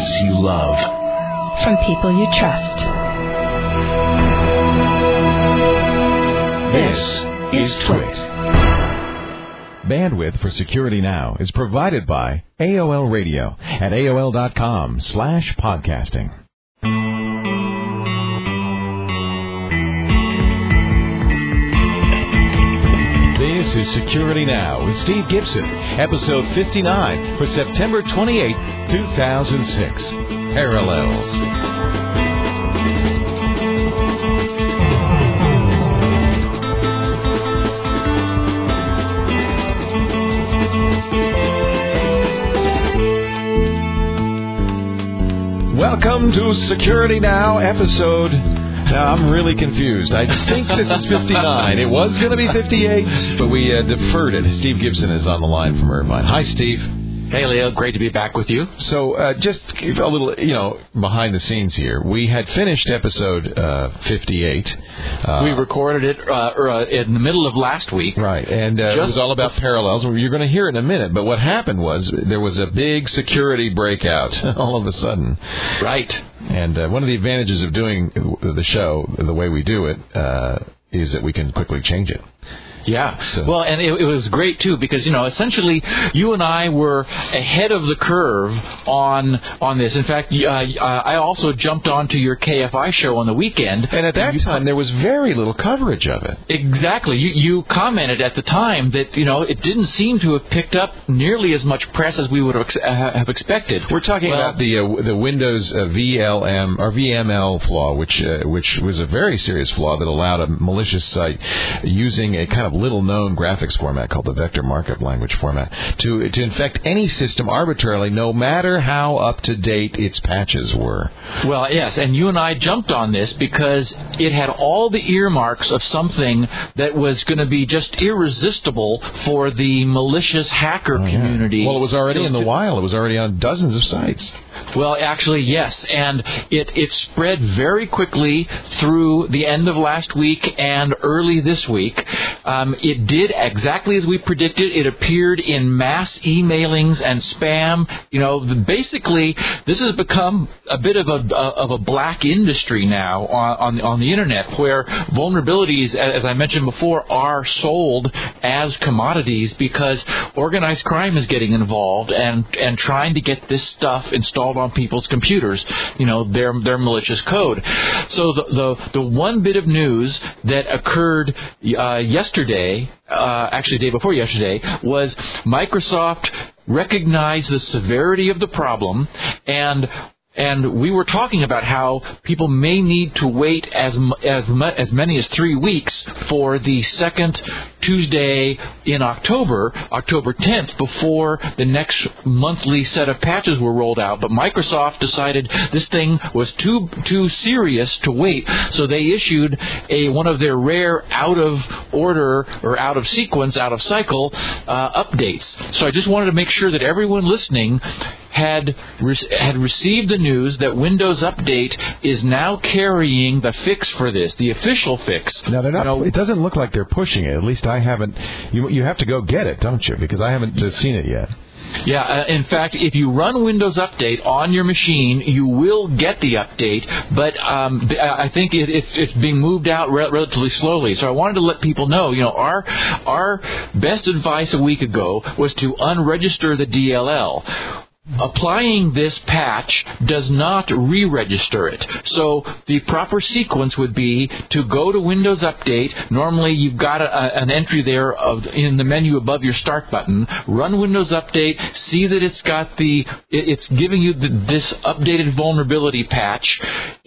podcasts you love. From people you trust. This is Twit. Bandwidth for Security Now is provided by AOL Radio at AOL.com/podcasting. This is Security Now with Steve Gibson, episode 59 for September 28, 2006. Parallels. Welcome to Security Now episode. Now, I'm really confused. I think this is 59. It was going to be 58, but we deferred it. Steve Gibson is on the line from Irvine. Hi, Steve. Hey, Leo. Great to be back with you. So just a little, behind the scenes here. We had finished episode 58. We recorded it in the middle of last week. Right, and it was all about parallels. You're going to hear it in a minute, but what happened was there was a big security breakout all of a sudden. Right. And one of the advantages of doing the show the way we do it is that we can quickly change it. Yeah. Well, and it was great, too, because, essentially you and I were ahead of the curve on this. In fact, I also jumped onto your KFI show on the weekend. And at that time, there was very little coverage of it. Exactly. You commented at the time that, it didn't seem to have picked up nearly as much press as we would have expected. We're talking about the Windows VLM or VML flaw, which was a very serious flaw that allowed a malicious site using a kind of little-known graphics format called the vector markup language format to infect any system arbitrarily, no matter how up-to-date its patches were. Well, yes, and you and I jumped on this because it had all the earmarks of something that was going to be just irresistible for the malicious hacker community. Well, it was already in the wild. It was already on dozens of sites. Well, actually, yes, and it spread very quickly through the end of last week and early this week. It did exactly as we predicted. It appeared in mass emailings and spam. Basically, this has become a bit of a black industry now on the internet, where vulnerabilities, as I mentioned before, are sold as commodities because organized crime is getting involved and trying to get this stuff installed on people's computers, their malicious code. So the one bit of news that occurred yesterday, actually the day before yesterday, was Microsoft recognized the severity of the problem, and we were talking about how people may need to wait as many as 3 weeks for the second Tuesday in October 10th, before the next monthly set of patches were rolled out. But Microsoft decided this thing was too serious to wait, so they issued one of their rare out of order or out of sequence, out of cycle updates. So I just wanted to make sure that everyone listening had received the news that Windows Update is now carrying the fix for this, the official fix. Now, they're not. It doesn't look like they're pushing it. At least I haven't. You have to go get it, don't you? Because I haven't seen it yet. Yeah, in fact, if you run Windows Update on your machine, you will get the update, but I think it's being moved out relatively slowly. So I wanted to let people know, our best advice a week ago was to unregister the DLL. Applying this patch does not re-register it. So the proper sequence would be to go to Windows Update. Normally you've got an entry there in the menu above your Start button. Run Windows Update. See that it's giving you this updated vulnerability patch.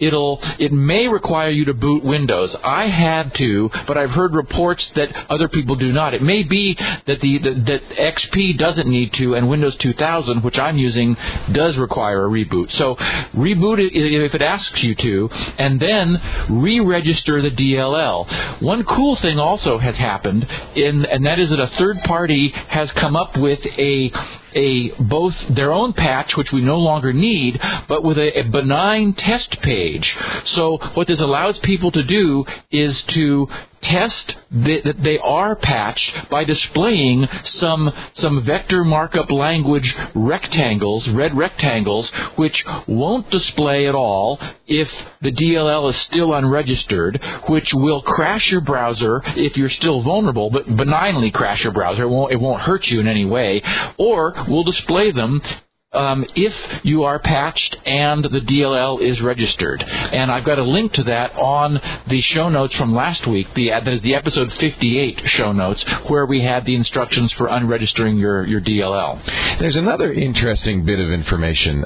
It may require you to boot Windows. I had to, but I've heard reports that other people do not. It may be that that XP doesn't need to, and Windows 2000, which I'm using, does require a reboot. So reboot it if it asks you to, and then re-register the DLL. One cool thing also has happened, and that is that a third party has come up with a both their own patch, which we no longer need, but with a benign test page. So what this allows people to do is to test that they are patched by displaying some vector markup language rectangles, red rectangles, which won't display at all if the DLL is still unregistered, which will crash your browser if you're still vulnerable, but benignly crash your browser. It won't hurt you in any way, or will display them if you are patched and the DLL is registered. And I've got a link to that on the show notes from last week, that is the episode 58 show notes, where we had the instructions for unregistering your DLL. There's another interesting bit of information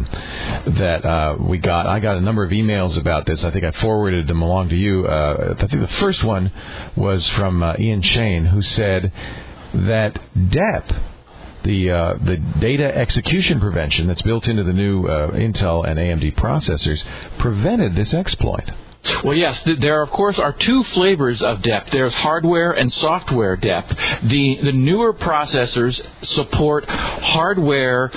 that we got. I got a number of emails about this. I think I forwarded them along to you. I think the first one was from Ian Shane, who said that DEP, the data execution prevention that's built into the new Intel and AMD processors, prevented this exploit. Well, yes, there, of course, are two flavors of DEP. There's hardware and software DEP. The newer processors support hardware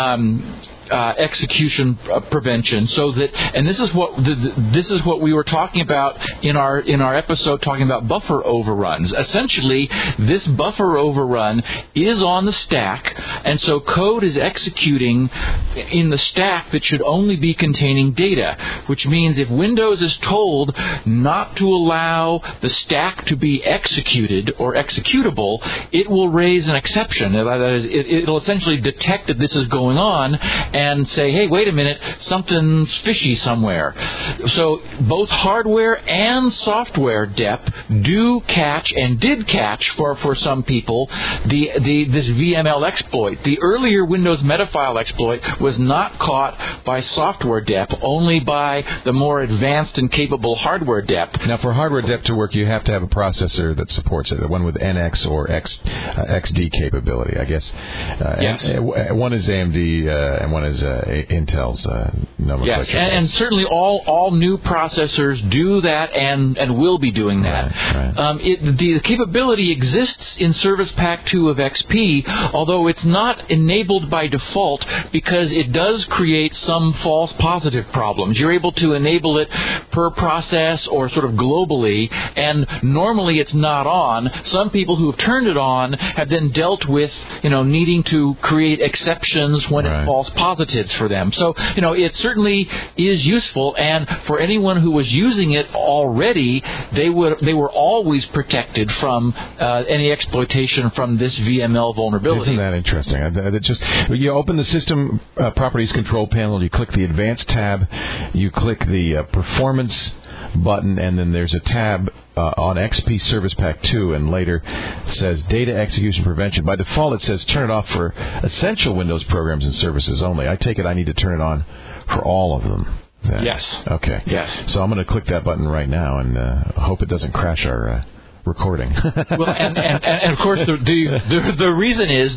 execution prevention, so that, and this is what we were talking about in our episode talking about buffer overruns. Essentially, this buffer overrun is on the stack, and so code is executing in the stack that should only be containing data, which means if Windows is told not to allow the stack to be executed or executable, it will raise an exception. That is, it'll essentially detect that this is going on and say, hey, wait a minute, something's fishy somewhere. So both hardware and software DEP do catch and did catch for some people this VML exploit. The earlier Windows Metafile exploit was not caught by software DEP, only by the more advanced and capable hardware DEP. Now, for hardware DEP to work, you have to have a processor that supports it, one with NX or XD capability, I guess. Yes. One is AMD and one is Intel's nomenclature. Yes, and certainly all new processors do that and will be doing that. Right. The capability exists in Service Pack 2 of XP, although it's not enabled by default because it does create some false positive problems. You're able to enable it per process or sort of globally, and normally it's not on. Some people who have turned it on have then dealt with, needing to create exceptions when it false positives for them. So, it certainly is useful, and for anyone who was using it already, they were always protected from any exploitation from this VML vulnerability. Isn't that interesting? You open the System Properties Control Panel, you click the Advanced tab, you click the Performance button, and then there's a tab on XP Service Pack 2, and later it says Data Execution Prevention. By default, it says turn it off for essential Windows programs and services only. I take it I need to turn it on for all of them. Then. Yes. Okay. Yes. So I'm going to click that button right now and hope it doesn't crash our recording. Well, and of course the reason is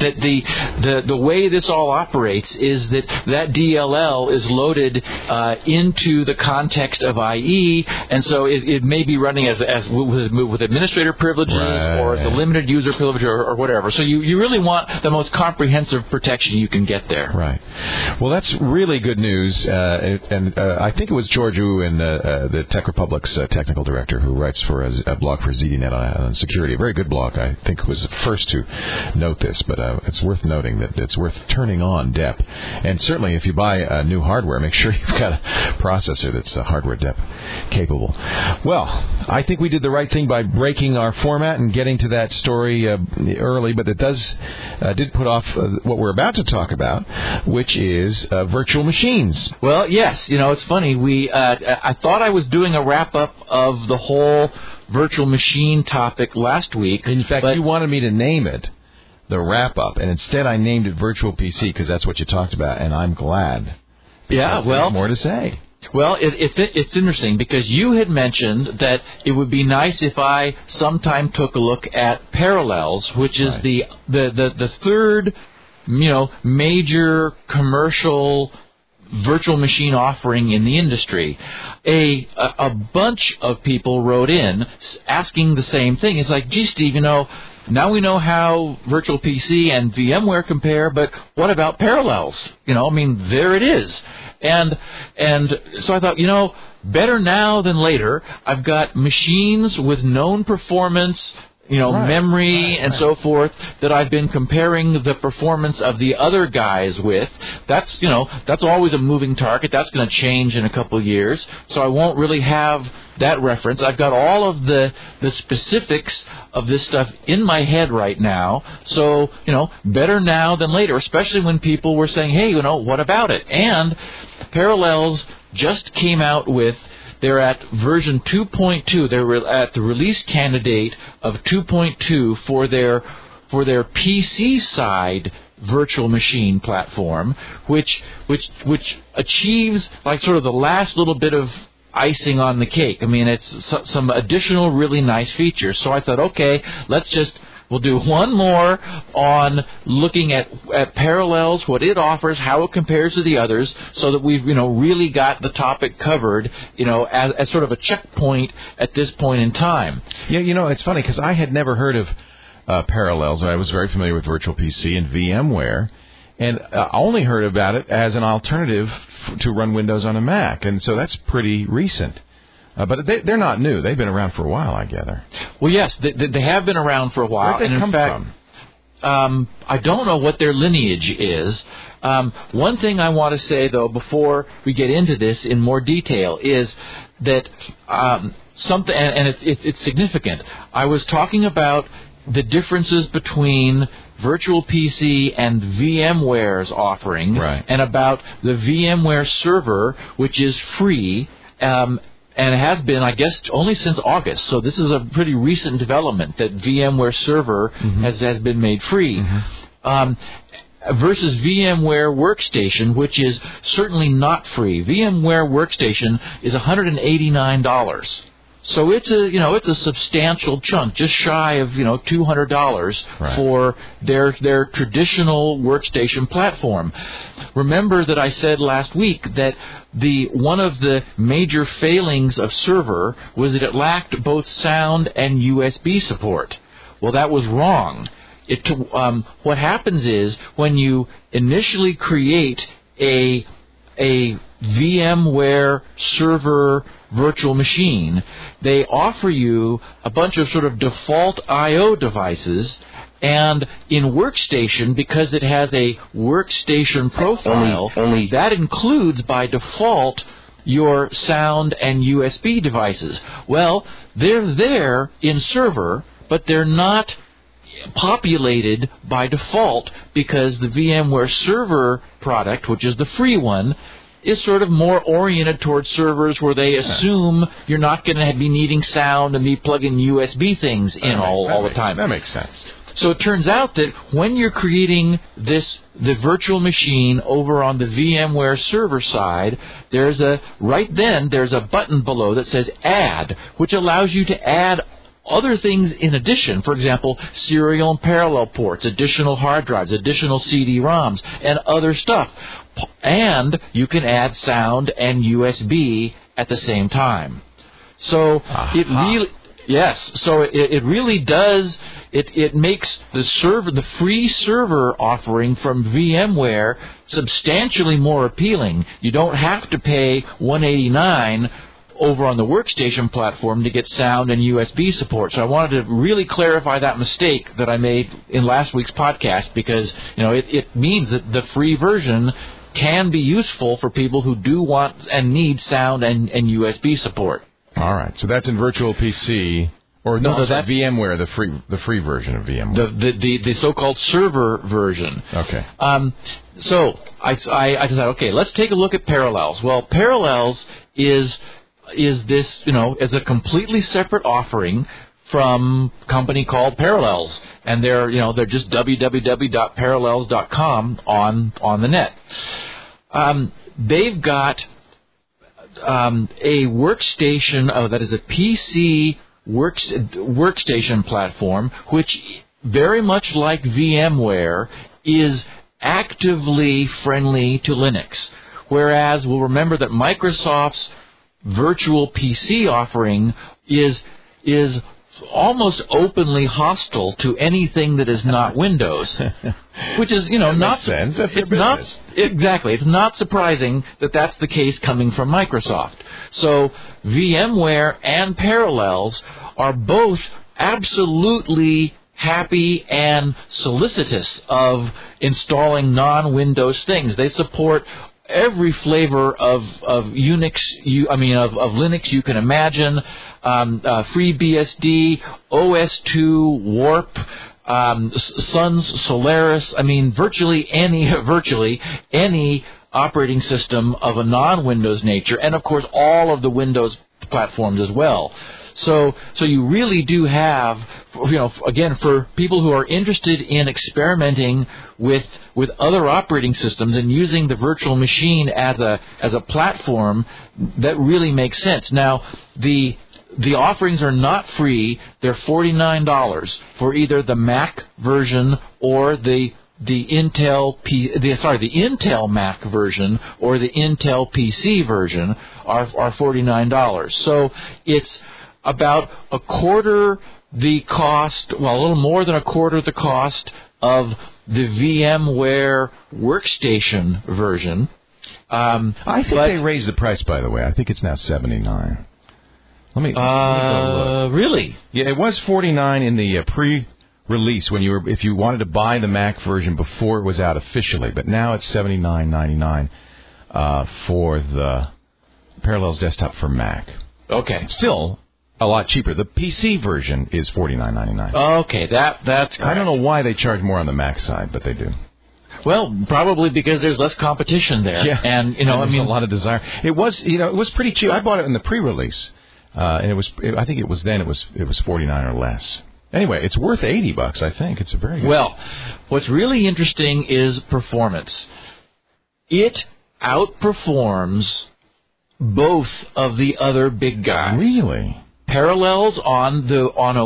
that the way this all operates is that DLL is loaded into the context of IE, and so it may be running as with administrator privileges or as a limited user privilege or whatever. So you really want the most comprehensive protection you can get there. Right. Well, that's really good news, and I think it was George Wu, the Tech Republic's technical director, who writes for a blog for ZDNet on security. A very good blog. I think was the first to note this, but it's worth noting that it's worth turning on DEP. And certainly if you buy new hardware, make sure you've got a processor that's hardware DEP capable. Well, I think we did the right thing by breaking our format and getting to that story early, but it did put off what we're about to talk about, which is virtual machines. Well, yes. It's funny. I thought I was doing a wrap-up of the whole virtual machine topic last week. In fact, you wanted me to name it the wrap-up, and instead I named it Virtual PC because that's what you talked about, and I'm glad. Yeah, well, there's more to say. Well, it's interesting because you had mentioned that it would be nice if I sometime took a look at Parallels, which is the third, major commercial virtual machine offering in the industry. A bunch of people wrote in asking the same thing. It's like, gee, Steve, now we know how Virtual PC and VMware compare, but what about parallels? There it is. And so I thought, better now than later. I've got machines with known performance, memory and so forth that I've been comparing the performance of the other guys with. That's always a moving target. That's going to change in a couple of years. So I won't really have that reference. I've got all of the specifics of this stuff in my head right now. So, better now than later, especially when people were saying, hey, what about it? And Parallels just came out with, they're at version 2.2. They're at the release candidate of 2.2 for their PC side virtual machine platform, which achieves like sort of the last little bit of icing on the cake. It's some additional really nice features. So I thought, okay, we'll do one more on looking at Parallels, what it offers, how it compares to the others, so that we've really got the topic covered, as sort of a checkpoint at this point in time. Yeah, it's funny because I had never heard of Parallels. I was very familiar with Virtual PC and VMware, and I only heard about it as an alternative to run Windows on a Mac, and so that's pretty recent. But they're not new. They've been around for a while, I gather. Well, yes, they have been around for a while. Where'd they come from? I don't know what their lineage is. One thing I want to say, though, before we get into this in more detail, is that something, and it's significant. I was talking about the differences between Virtual PC and VMware's offerings, right, and about the VMware server, which is free, and it has been, I guess, only since August. So this is a pretty recent development that VMware Server has been made free. Versus VMware Workstation, which is certainly not free. VMware Workstation is $189. So it's a substantial chunk, just shy of $200 for their traditional workstation platform. Remember that I said last week that one of the major failings of Server was that it lacked both sound and USB support. Well, that was wrong. What happens is when you initially create a VMware Server virtual machine, they offer you a bunch of sort of default I/O devices, and in Workstation, because it has a workstation profile, that includes by default your sound and USB devices. Well, they're there in Server, but they're not populated by default because the VMware Server product, which is the free one, is sort of more oriented towards servers where they assume you're not going to be needing sound and be plugging USB things in all the time. That makes sense. So it turns out that when you're creating the virtual machine over on the VMware server side, there's a button below that says Add, which allows you to add other things in addition. For example, serial and parallel ports, additional hard drives, additional CD-ROMs, and other stuff. And you can add sound and USB at the same time. So it really... Yes, so it really does. It makes the free server offering from VMware substantially more appealing. You don't have to pay $189 over on the Workstation platform to get sound and USB support. So I wanted to really clarify that mistake that I made in last week's podcast, because it means that the free version can be useful for people who do want and need sound and USB support. All right, so that's in Virtual PC, or no, that's VMware, the free version of VMware, the so-called server version. Okay. So I decided, okay, let's take a look at Parallels. Well, Parallels is this, is a completely separate offering from a company called Parallels, and they're just www.parallels.com on the net. They've got a workstation, that is a PC workstation platform, which very much like VMware is actively friendly to Linux. Whereas we'll remember that Microsoft's virtual PC offering is almost openly hostile to anything that is not Windows, which is, not sense. That's it's not exactly. It's not surprising that that's the case coming from Microsoft. So VMware and Parallels are both absolutely happy and solicitous of installing non-Windows things. They support every flavor of Unix, of Linux you can imagine. FreeBSD, OS2, Warp, Suns, Solaris. Virtually any operating system of a non-Windows nature, and of course all of the Windows platforms as well. So you really do have, again, for people who are interested in experimenting with other operating systems and using the virtual machine as a platform, that really makes sense. Now, the offerings are not free. They're $49 for either the Mac version or the Intel Mac version or the Intel PC version are $49. So it's about a quarter the cost, a little more than a quarter the cost of the VMware Workstation version. I think they raised the price, by the way. I think it's now $79. Let me go look. Really? Yeah, it was $49 in the pre-release if you wanted to buy the Mac version before it was out officially, but now it's $79.99 for the Parallels Desktop for Mac. Okay. Still a lot cheaper. The PC version is $49.99. Okay, that's correct. I don't know why they charge more on the Mac side, but they do. Well, probably because there's less competition there. Yeah. And there's a lot of desire. It was pretty cheap. I bought it in the pre-release. And I think it was $49 or less. Anyway, it's worth $80, I think. It's a very good. Well, what's really interesting is performance. It outperforms both of the other big guys. Really? Parallels on an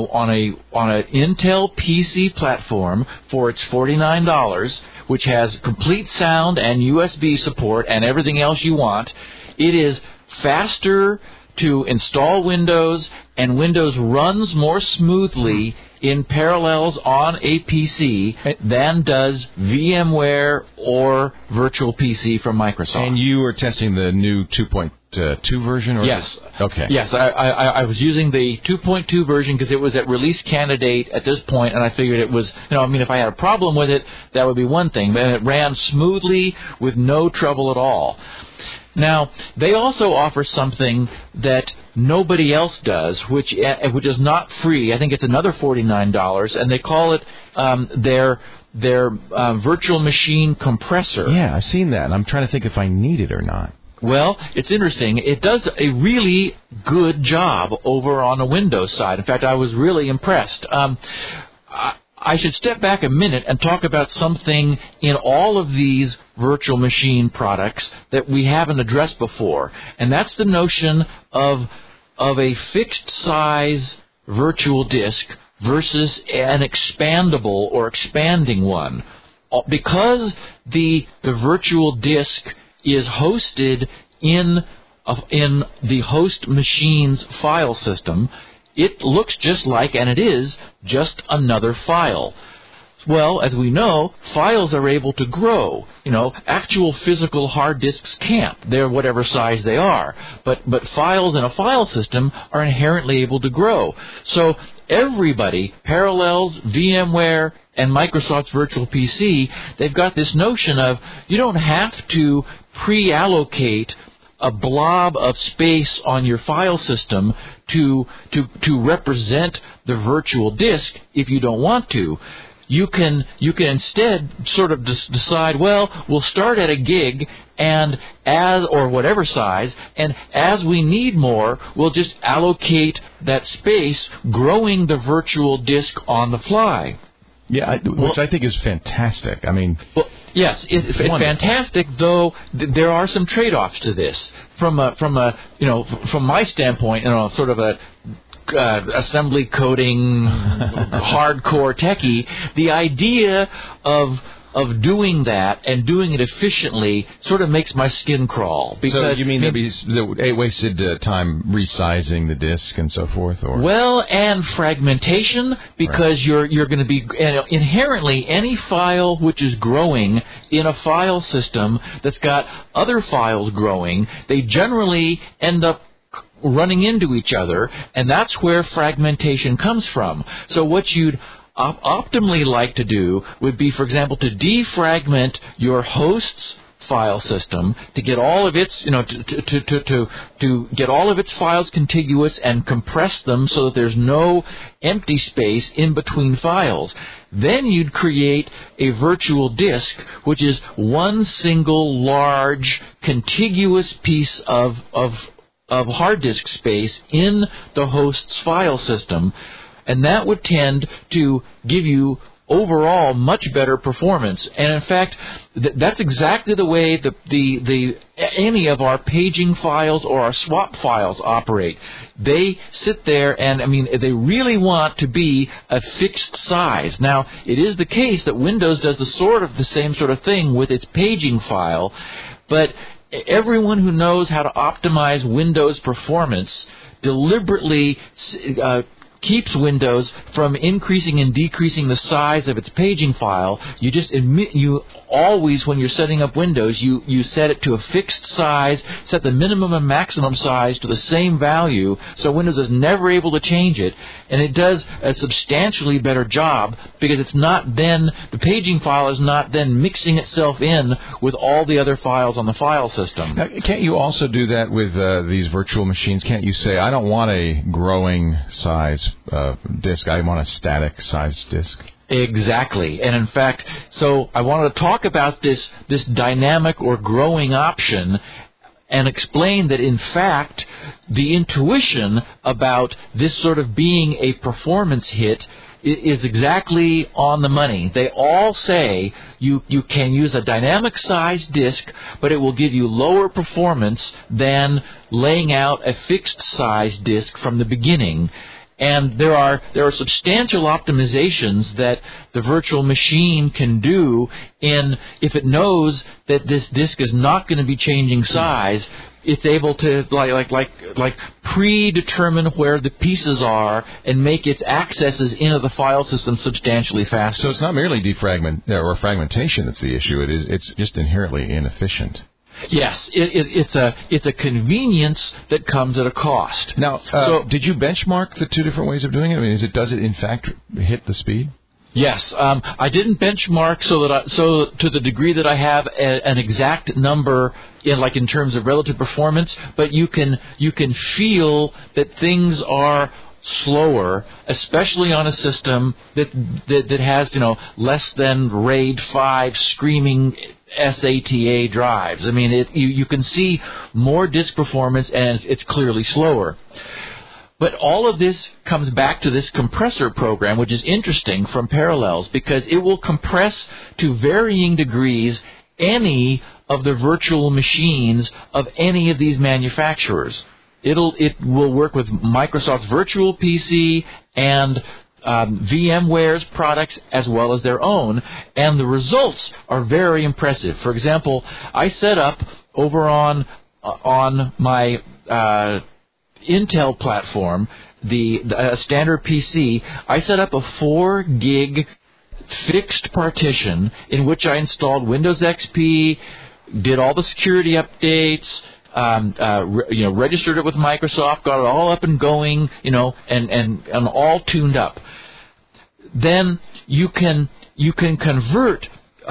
Intel PC platform for its $49, which has complete sound and USB support and everything else you want. It is faster to install Windows, and Windows runs more smoothly in Parallels on a PC than does VMware or Virtual PC from Microsoft. And you were testing the new 2.2 version? Or yes. Okay. Yes, I was using the 2.2 version because it was at release candidate at this point, and I figured it was, if I had a problem with it, that would be one thing. But it ran smoothly with no trouble at all. Now, they also offer something that nobody else does, which is not free. I think it's another $49, and they call it their virtual machine compressor. Yeah, I've seen that, and I'm trying to think if I need it or not. Well, it's interesting. It does a really good job over on the Windows side. In fact, I was really impressed. I should step back a minute and talk about something in all of these virtual machine products that we haven't addressed before, and that's the notion of a fixed size virtual disk versus an expandable or expanding one. Because the virtual disk is hosted in the host machine's file system, it looks just like, and it is, just another file. Well, as we know, files are able to grow. Actual physical hard disks can't. They're whatever size they are. But files in a file system are inherently able to grow. So everybody, Parallels, VMware, and Microsoft's Virtual PC, they've got this notion of you don't have to pre-allocate a blob of space on your file system to represent the virtual disk if you don't want to. You can instead sort of decide, well, we'll start at a gig or whatever size, and as we need more, we'll just allocate that space, growing the virtual disk on the fly. Yeah, which I think is fantastic. Yes, it's fantastic. Though there are some trade-offs to this. From my standpoint, sort of a assembly coding hardcore techie, the idea of of doing that and doing it efficiently sort of makes my skin crawl. Because, so you mean they wasted time resizing the disk and so forth? Or? Well, and fragmentation, because you're going to be inherently any file which is growing in a file system that's got other files growing, they generally end up running into each other, and that's where fragmentation comes from. So what you'd optimally like to do would be, for example, to defragment your host's file system to get all of its, to get all of its files contiguous and compress them so that there's no empty space in between files. Then you'd create a virtual disk, which is one single large contiguous piece of hard disk space in the host's file system, and that would tend to give you overall much better performance. And in fact, that's exactly the way any of our paging files or our swap files operate. They sit there and, they really want to be a fixed size. Now, it is the case that Windows does the same sort of thing with its paging file, but everyone who knows how to optimize Windows performance deliberately keeps Windows from increasing and decreasing the size of its paging file. You always, when you're setting up Windows, you set it to a fixed size, set the minimum and maximum size to the same value, so Windows is never able to change it, and it does a substantially better job because it's not then, the paging file is not then mixing itself in with all the other files on the file system. Now, can't you also do that with these virtual machines? Can't you say, I don't want a growing size disk, I want a static size disk? Exactly. And in fact, so I wanted to talk about this dynamic or growing option and explain that in fact the intuition about this sort of being a performance hit is exactly on the money. They all say you can use a dynamic size disk, but it will give you lower performance than laying out a fixed size disk from the beginning. And there are substantial optimizations that the virtual machine can do if it knows that this disk is not going to be changing size. It's able to like predetermine where the pieces are and make its accesses into the file system substantially faster. So it's not merely fragmentation that's the issue. It's just inherently inefficient. Yes, it's a convenience that comes at a cost. Now, so did you benchmark the two different ways of doing it? Does it in fact hit the speed? Yes, I didn't benchmark so to the degree that I have an exact number in terms of relative performance, but you can feel that things are slower, especially on a system that has less than RAID 5 screaming SATA drives. You can see more disk performance, and it's clearly slower. But all of this comes back to this compressor program, which is interesting from Parallels, because it will compress to varying degrees any of the virtual machines of any of these manufacturers. It will work with Microsoft's Virtual PC and VMware's products as well as their own, and the results are very impressive. For example, I set up over on my Intel platform, the standard PC, I set up a 4 gig fixed partition in which I installed Windows XP, did all the security updates, registered it with Microsoft, got it all up and going, and all tuned up. Then you can convert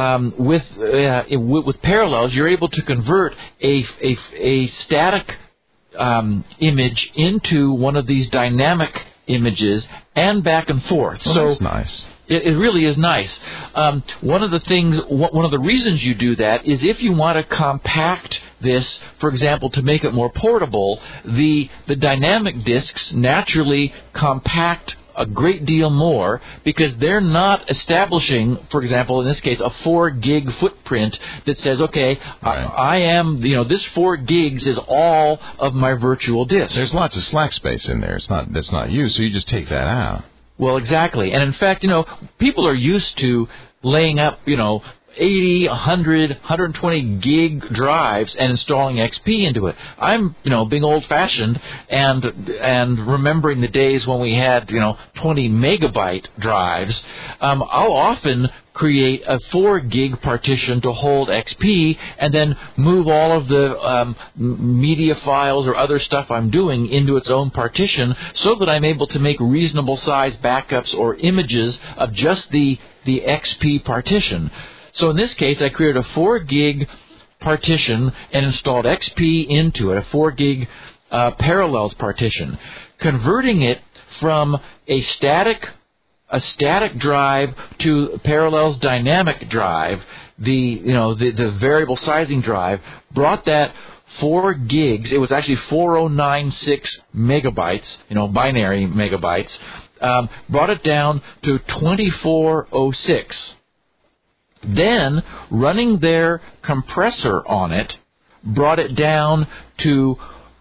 with Parallels. You're able to convert a static image into one of these dynamic images and back and forth. Well, so that's nice. It really is nice. One of the reasons you do that is if you want to compact this, for example, to make it more portable, the dynamic disks naturally compact a great deal more because they're not establishing, for example, in this case, a 4 gig footprint that says, okay, right, I am, this 4 gigs is all of my virtual disk. There's lots of slack space in there. That's not used, so you just take that out. Well, exactly. And in fact, people are used to laying up, 80, 100, 120 gig drives and installing XP into it. I'm, being old-fashioned and remembering the days when we had, 20 megabyte drives. I'll often create a 4 gig partition to hold XP and then move all of the media files or other stuff I'm doing into its own partition so that I'm able to make reasonable size backups or images of just the XP partition. So in this case, I created a 4 gig partition and installed XP into it, a 4 gig Parallels partition, converting it from a static drive to Parallels dynamic drive, the variable sizing drive, brought that 4 gigs, it was actually 4096 megabytes, binary megabytes, brought it down to 2406. Then, running their compressor on it, brought it down to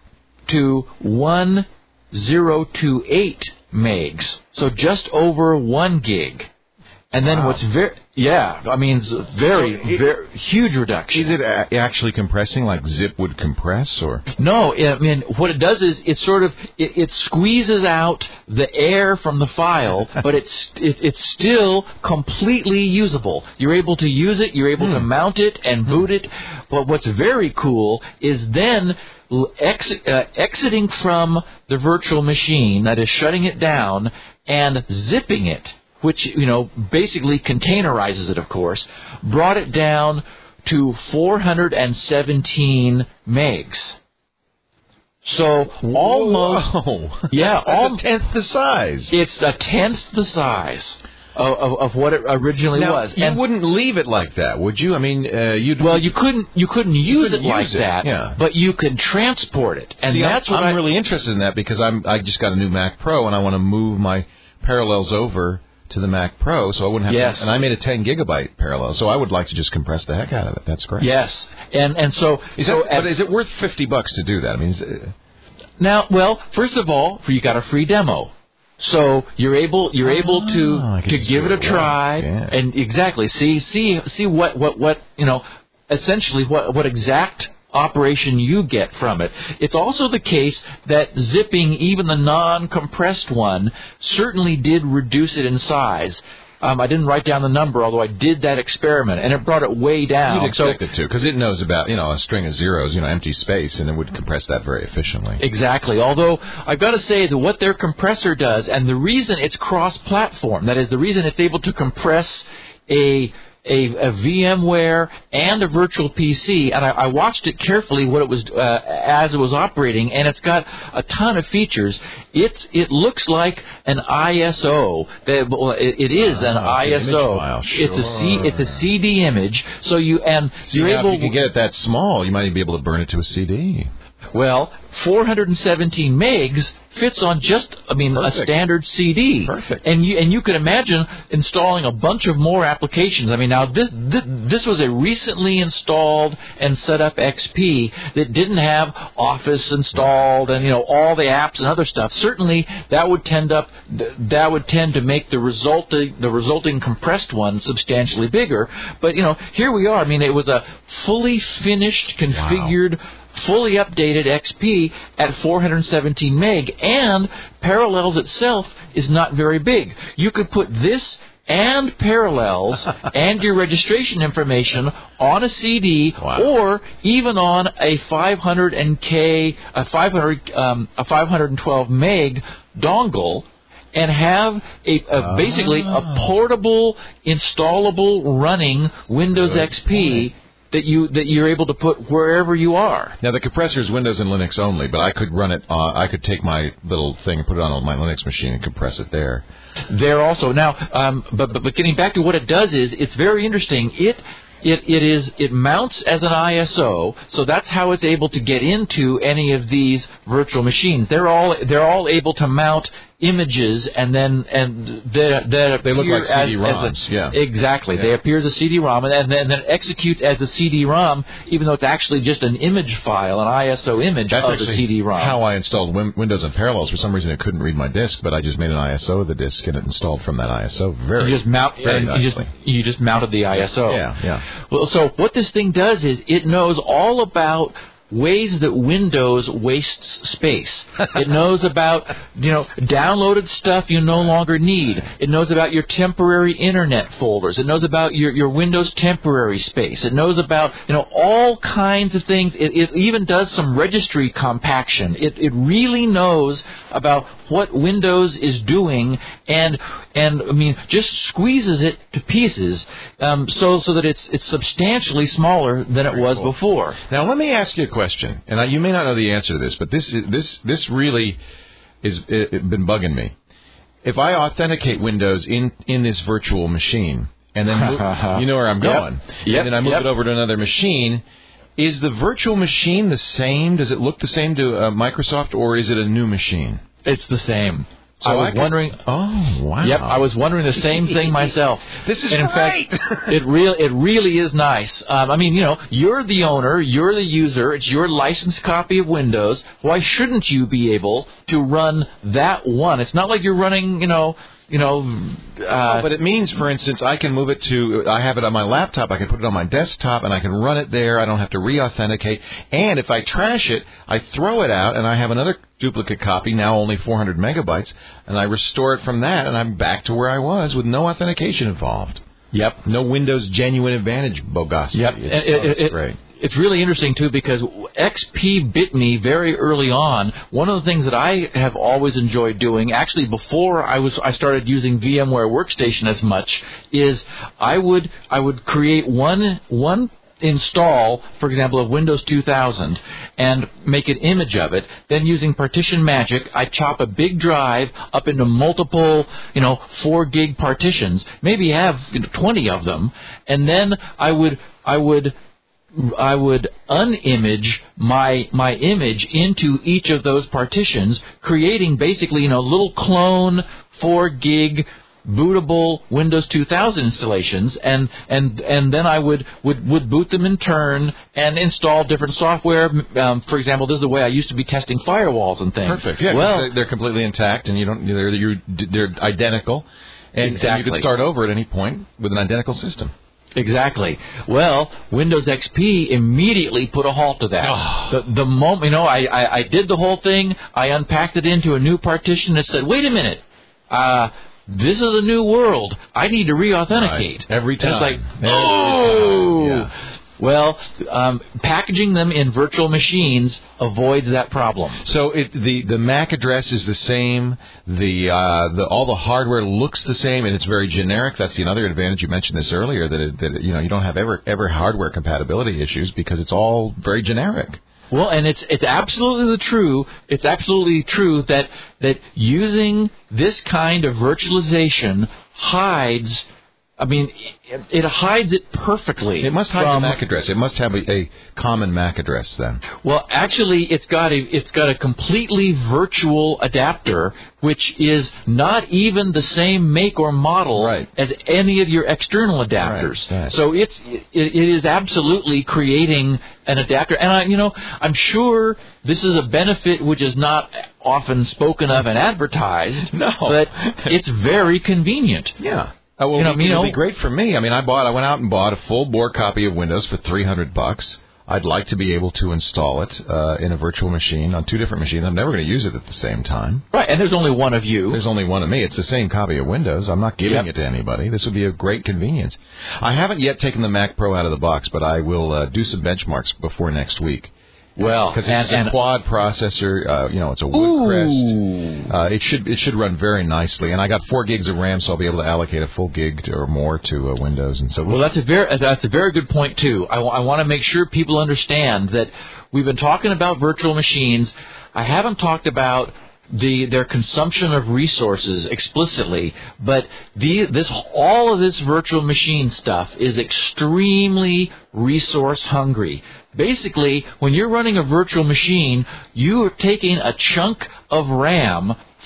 1028 megs, so just over 1 gig. And then what's very huge reduction. Is it actually compressing like Zip would compress, or? No, what it does is it squeezes out the air from the file, but it's still completely usable. You're able to use it, you're able to mount it and boot it. But what's very cool is then exiting from the virtual machine, that is shutting it down, and zipping it, which, basically containerizes it, of course, brought it down to 417 megs. So almost, a tenth the size. It's a tenth the size of what it originally was. You wouldn't leave it like that, would you? I mean, you couldn't use it like that, but you could transport it, and that's what I'm really interested in that, because I just got a new Mac Pro and I want to move my Parallels over to the Mac Pro, so I wouldn't have to, and I made a 10 gigabyte parallel, so I would like to just compress the heck out of it. That's great. Yes, and so is it worth $50 to do that? I mean, first of all, you got a free demo, so you're able to give it a try and exactly see what essentially what exact operation you get from it. It's also the case that zipping even the non-compressed one certainly did reduce it in size. I didn't write down the number, although I did that experiment, and it brought it way down. You'd expect it to, because it knows about, a string of zeros, empty space, and it would compress that very efficiently. Exactly. Although, I've got to say that what their compressor does, and the reason it's cross-platform, that is, the reason it's able to compress a VMware and a virtual PC, and I watched it carefully what it was as it was operating, and it's got a ton of features. It looks like an ISO. It is an ISO. File. Sure. It's a CD image. So you're able. If you can get it that small, you might even be able to burn it to a CD. Well, 417 megs fits on just, a standard CD. Perfect. And you can imagine installing a bunch of more applications. Now this was a recently installed and set up XP that didn't have Office installed and all the apps and other stuff. Certainly that would tend to make the resulting compressed one substantially bigger. But here we are. It was a fully finished, configured, fully updated XP at 417 meg, and Parallels itself is not very big. You could put this and Parallels and your registration information on a CD, or even on a 512 meg dongle, and have basically a portable, installable, running Windows XP that you're able to put wherever you are. Now the compressor is Windows and Linux only, but I could run it. I could take my little thing and put it on my Linux machine and compress it there. There also now, but getting back to what it does is it's very interesting. It mounts as an ISO, so that's how it's able to get into any of these virtual machines. They're all able to mount images and that They look appear like CD-ROMs. Exactly. Yeah. They appear as a CD-ROM and then execute as a CD-ROM, even though it's actually just an image file, an ISO image of the CD-ROM. How I installed Windows and Parallels. For some reason, it couldn't read my disk, but I just made an ISO of the disk and it installed from that ISO. You just mounted the ISO. Yeah. Well, so what this thing does is it knows all about ways that Windows wastes space. It knows about, downloaded stuff you no longer need. It knows about your temporary internet folders. It knows about your Windows temporary space. It knows about, all kinds of things. It even does some registry compaction. It really knows about what Windows is doing and just squeezes it to pieces, so that it's substantially smaller than it was before. Now let me ask you a question, and you may not know the answer to this, but this really is been bugging me. If I authenticate Windows in this virtual machine, and then you know where I'm going, Yep. and then I move it over to another machine, is the virtual machine the same? Does it look the same to Microsoft, or is it a new machine? It's the same. So I was wondering. Oh, wow. Yep, I was wondering the same thing myself. This is and in great. fact, it really is nice. You're the owner, you're the user, it's your licensed copy of Windows. Why shouldn't you be able to run that one? It's not like you're running, but it means, for instance, I can move it I have it on my laptop, I can put it on my desktop, and I can run it there. I don't have to re-authenticate. And if I trash it, I throw it out, and I have another duplicate copy, now only 400 megabytes, and I restore it from that, and I'm back to where I was with no authentication involved. Yep. No Windows Genuine Advantage bogus. Yep. It's great. It's really interesting, too, because XP bit me very early on. One of the things that I have always enjoyed doing, actually before I started using VMware Workstation as much, is I would create one install, for example, of Windows 2000 and make an image of it. Then using Partition Magic, I chop a big drive up into multiple, 4 gig partitions, maybe have 20 of them, and then I would unimage my image into each of those partitions, creating basically, little clone 4 gig bootable Windows 2000 installations, and then I would boot them in turn and install different software. For example, this is the way I used to be testing firewalls and things. Perfect. Yeah, well, they're completely intact, and they're identical, and you can start over at any point with an identical system. Exactly. Well, Windows XP immediately put a halt to that. Oh. The moment, I did the whole thing. I unpacked it into a new partition and said, "Wait a minute. This is a new world. I need to re-authenticate." Right. Every time. And it's like, Yeah. Well, packaging them in virtual machines avoids that problem. So the MAC address is the same. All the hardware looks the same, and it's very generic. That's another advantage. You mentioned this earlier that you don't have ever hardware compatibility issues because it's all very generic. Well, and it's absolutely true. It's absolutely true that using this kind of virtualization hides. It hides it perfectly. It must hide the MAC address. It must have a common MAC address then. Well, actually, it's got a completely virtual adapter, which is not even the same make or model as any of your external adapters. Right. So it is absolutely creating an adapter. And I'm sure this is a benefit which is not often spoken of and advertised. No, but it's very convenient. Yeah. It'll be great for me. I went out and bought a full bore copy of Windows for $300. I'd like to be able to install it in a virtual machine on 2 different machines. I'm never going to use it at the same time. Right, and there's only one of you. There's only one of me. It's the same copy of Windows. I'm not giving it to anybody. This would be a great convenience. I haven't yet taken the Mac Pro out of the box, but I will do some benchmarks before next week. Well, because it's a quad processor, it's a Woodcrest. It should run very nicely, and I got 4 gigs of RAM, so I'll be able to allocate a full gig or more to Windows, and so. Well, that's a very good point too. I want to make sure people understand that we've been talking about virtual machines. I haven't talked about their consumption of resources explicitly, but all of this virtual machine stuff is extremely resource hungry. Basically, when you're running a virtual machine, you are taking a chunk of RAM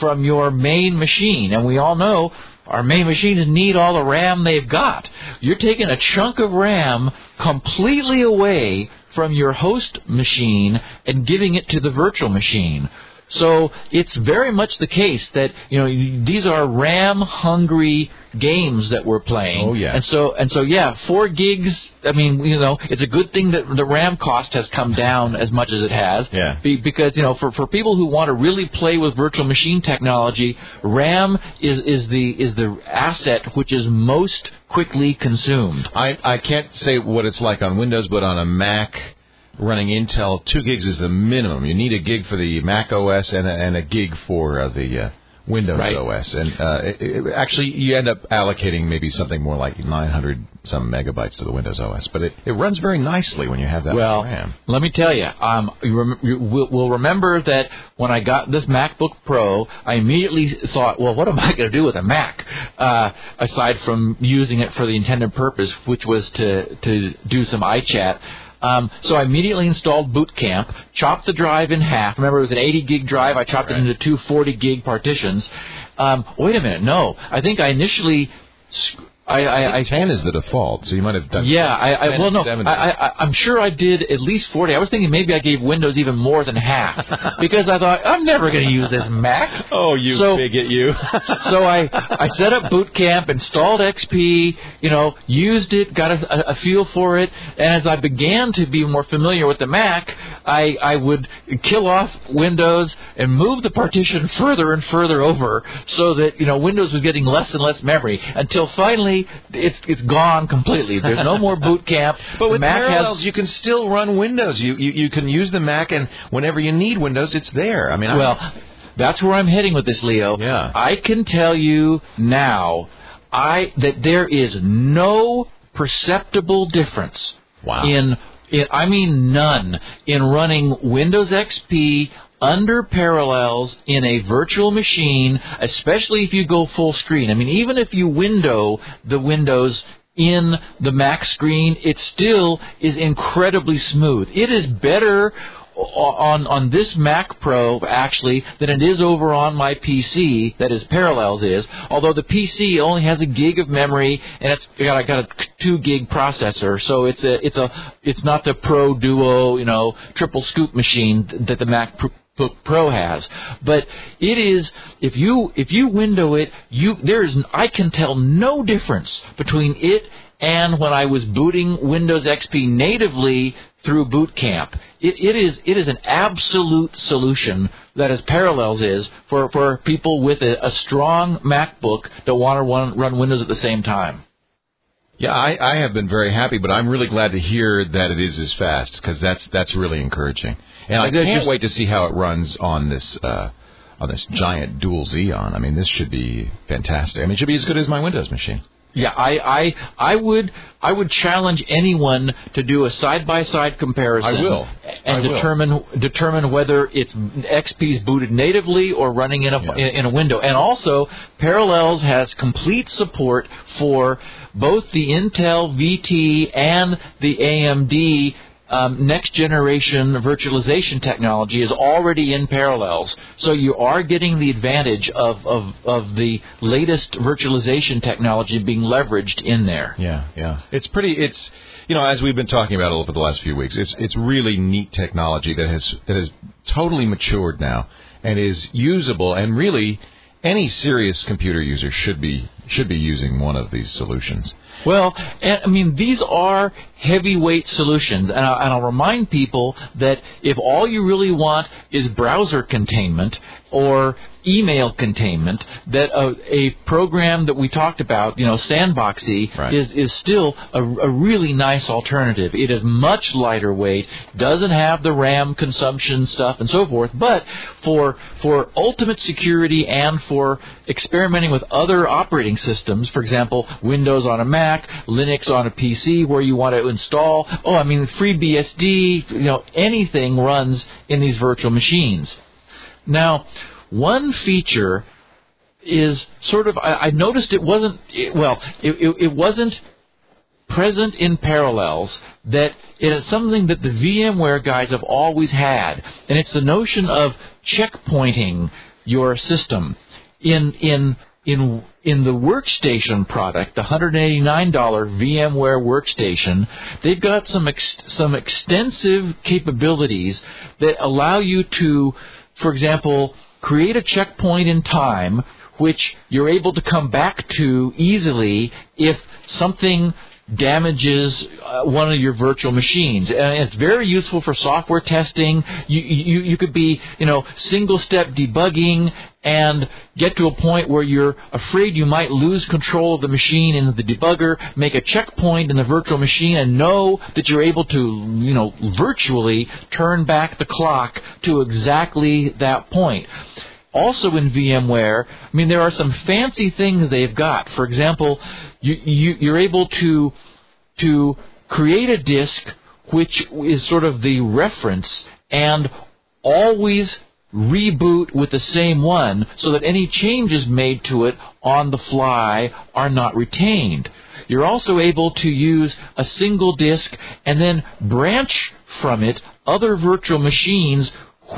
from your main machine. And we all know our main machines need all the RAM they've got. You're taking a chunk of RAM completely away from your host machine and giving it to the virtual machine. So it's very much the case that, these are RAM-hungry games that we're playing. Oh, yeah. And so, yeah, 4 gigs, it's a good thing that the RAM cost has come down as much as it has. Yeah. Because, for people who want to really play with virtual machine technology, RAM is the asset which is most quickly consumed. I can't say what it's like on Windows, but on a Mac running Intel, 2 gigs is the minimum. You need a gig for the Mac OS and a gig for the Windows OS. And actually, you end up allocating maybe something more like 900 some megabytes to the Windows OS. But it runs very nicely when you have that much RAM. Let me tell you, we'll remember that when I got this MacBook Pro, I immediately thought, well, what am I going to do with a Mac? Aside from using it for the intended purpose, which was to do some iChat. So I immediately installed Boot Camp, chopped the drive in half. Remember, it was an 80-gig drive. I chopped it into 2 40-gig partitions. Wait a minute. No. I think I initially... I 10 is the default, so you might have done... Yeah, I'm sure I did at least 40. I was thinking maybe I gave Windows even more than half, because I thought, I'm never going to use this Mac. Oh, you bigot, you. So I set up Boot Camp, installed XP, used it, got a feel for it, and as I began to be more familiar with the Mac, I would kill off Windows and move the partition further and further over, so that, Windows was getting less and less memory, until finally it's gone completely. There's no more Boot Camp. But with Parallels, you can still run Windows. You can use the Mac, and whenever you need Windows, it's there. That's where I'm heading with this, Leo. Yeah. I can tell you now that there is no perceptible difference in none, in running Windows XP under Parallels in a virtual machine, especially if you go full screen. Even if you window the Windows in the Mac screen, it still is incredibly smooth. It is better on this Mac Pro, actually, than it is over on my PC, that is Parallels is, although the PC only has 1 gig of memory, and I got a 2 gig processor, so it's not the Pro Duo, triple scoop machine that the MacBook Pro has. But it is, if you window it, I can tell no difference between it and when I was booting Windows XP natively through Boot Camp. It is an absolute solution, that is Parallels is, for people with a strong MacBook that want to run Windows at the same time. Yeah, I have been very happy, but I'm really glad to hear that it is as fast, because that's really encouraging. And I can't wait to see how it runs on this giant dual Xeon. This should be fantastic. It should be as good as my Windows machine. Yeah, I would challenge anyone to do a side-by-side comparison. I will. And determine whether it's XP's booted natively or running in a window. And also, Parallels has complete support for both the Intel VT and the AMD next generation virtualization technology is already in Parallels, so you are getting the advantage of the latest virtualization technology being leveraged in there. Yeah. It's as we've been talking about over the last few weeks, it's really neat technology that has totally matured now and is usable, and really any serious computer user should be using one of these solutions. Well, these are heavyweight solutions, and I'll remind people that if all you really want is browser containment or email containment, that a program that we talked about, Sandboxy, is still a really nice alternative. It is much lighter weight, doesn't have the RAM consumption stuff and so forth, but for ultimate security and for experimenting with other operating systems, for example, Windows on a Mac, Linux on a PC where you want to install, FreeBSD, anything runs in these virtual machines. Now, one feature is sort of, I noticed it wasn't present in Parallels, that it is something that the VMware guys have always had, and it's the notion of checkpointing your system. In the workstation product, the $189 VMware workstation, they've got some extensive capabilities that allow you to, for example, create a checkpoint in time which you're able to come back to easily if something damages one of your virtual machines. And it's very useful for software testing. You could be, single-step debugging and get to a point where you're afraid you might lose control of the machine in the debugger, make a checkpoint in the virtual machine, and know that you're able to, virtually turn back the clock to exactly that point. Also in VMware, there are some fancy things they've got. For example, you're able to create a disk which is sort of the reference and always reboot with the same one so that any changes made to it on the fly are not retained. You're also able to use a single disk and then branch from it other virtual machines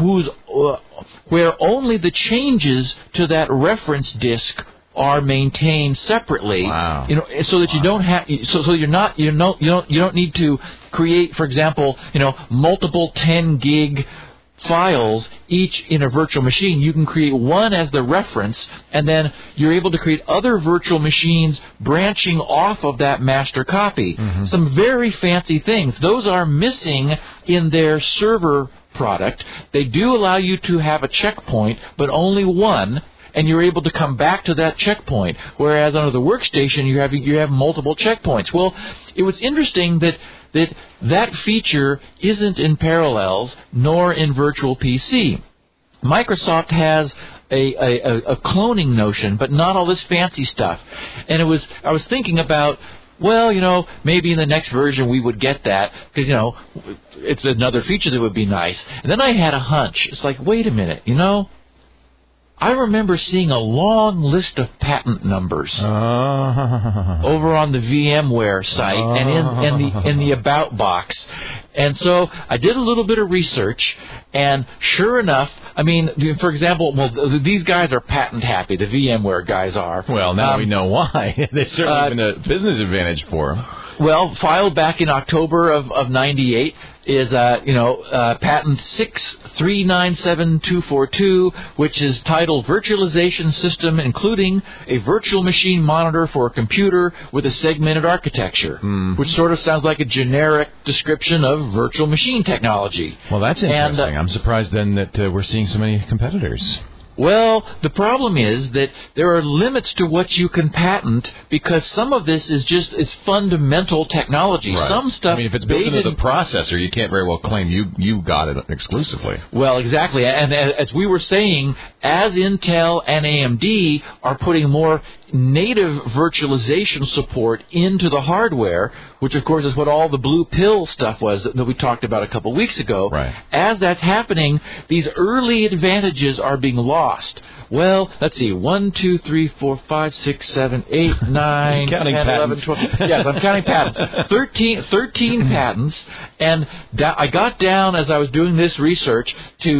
where only the changes to that reference disk are maintained separately. Wow. So that you don't have, so you don't need to create, for example, multiple 10 gig files each in a virtual machine. You can create one as the reference, and then you're able to create other virtual machines branching off of that master copy. Mm-hmm. Some very fancy things. Those are missing in their server product. They do allow you to have a checkpoint, but only one, and you're able to come back to that checkpoint. Whereas under the workstation, you have multiple checkpoints. Well, it was interesting that feature isn't in Parallels nor in Virtual PC. Microsoft has a cloning notion, but not all this fancy stuff. And I was thinking about, well, maybe in the next version we would get that because, it's another feature that would be nice. And then I had a hunch. It's like, wait a minute, I remember seeing a long list of patent numbers over on the VMware site and in the About box. And so I did a little bit of research, and sure enough, for example, these guys are patent happy. The VMware guys are. Well, now we know why. There's certainly been a business advantage for them. Well, filed back in October of 98 is, patent 6397242, which is titled Virtualization System, including a virtual machine monitor for a computer with a segmented architecture, which sort of sounds like a generic description of virtual machine technology. Well, that's interesting. And, I'm surprised then that we're seeing so many competitors. Well, the problem is that there are limits to what you can patent because some of this is it's fundamental technology. Right. Some stuff. If it's built into the processor, you can't very well claim you got it exclusively. Well, exactly. And as we were saying, as Intel and AMD are putting more native virtualization support into the hardware, which of course is what all the blue pill stuff was that we talked about a couple of weeks ago. Right. As that's happening, these early advantages are being lost. Well, let's see. 1, 2, 3, 4, 5, 6, 7, 8, 9, 10, 11, 12. Yes, I'm counting patents. 13 patents. And I got down, as I was doing this research, to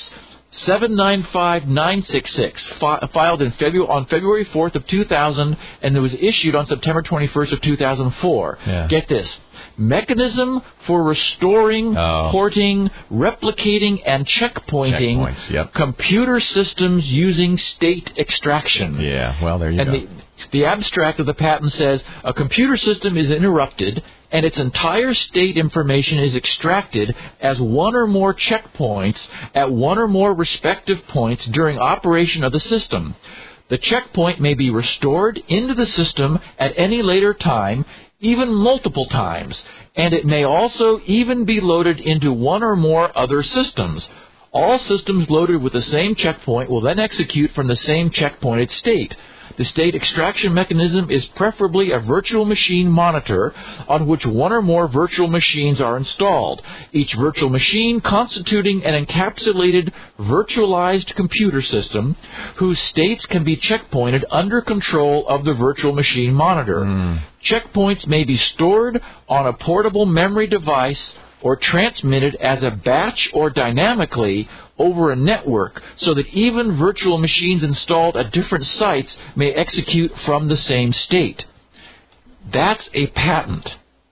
795,966, filed on February 4th of 2000, and it was issued on September 21st of 2004. Yeah. Get this. Mechanism for restoring, porting, replicating, and checkpointing computer systems using state extraction. Yeah, well, there you go. The abstract of the patent says a computer system is interrupted and its entire state information is extracted as one or more checkpoints at one or more respective points during operation of the system. The checkpoint may be restored into the system at any later time, even multiple times, and it may also even be loaded into one or more other systems. All systems loaded with the same checkpoint will then execute from the same checkpointed state. The state extraction mechanism is preferably a virtual machine monitor on which one or more virtual machines are installed, each virtual machine constituting an encapsulated virtualized computer system whose states can be checkpointed under control of the virtual machine monitor. Checkpoints may be stored on a portable memory device or transmitted as a batch or dynamically over a network so that even virtual machines installed at different sites may execute from the same state. That's a patent.